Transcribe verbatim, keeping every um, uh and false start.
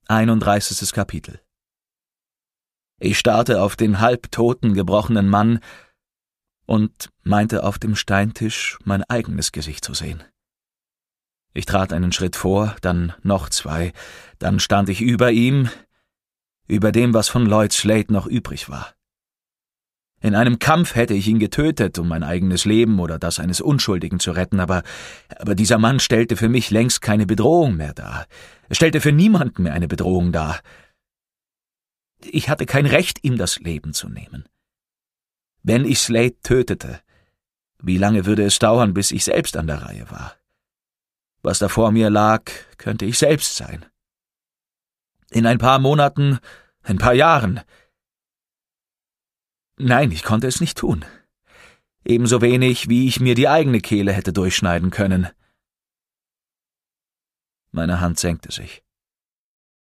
einunddreißigstes Kapitel. Ich starrte auf den halbtoten, gebrochenen Mann und meinte auf dem Steintisch mein eigenes Gesicht zu sehen. Ich trat einen Schritt vor, dann noch zwei, dann stand ich über ihm, über dem, was von Lloyd Slate noch übrig war. In einem Kampf hätte ich ihn getötet, um mein eigenes Leben oder das eines Unschuldigen zu retten, aber, aber dieser Mann stellte für mich längst keine Bedrohung mehr dar. Er stellte für niemanden mehr eine Bedrohung dar. Ich hatte kein Recht, ihm das Leben zu nehmen. Wenn ich Slate tötete, wie lange würde es dauern, bis ich selbst an der Reihe war? Was da vor mir lag, könnte ich selbst sein. In ein paar Monaten, ein paar Jahren. Nein, ich konnte es nicht tun. Ebenso wenig, wie ich mir die eigene Kehle hätte durchschneiden können. Meine Hand senkte sich.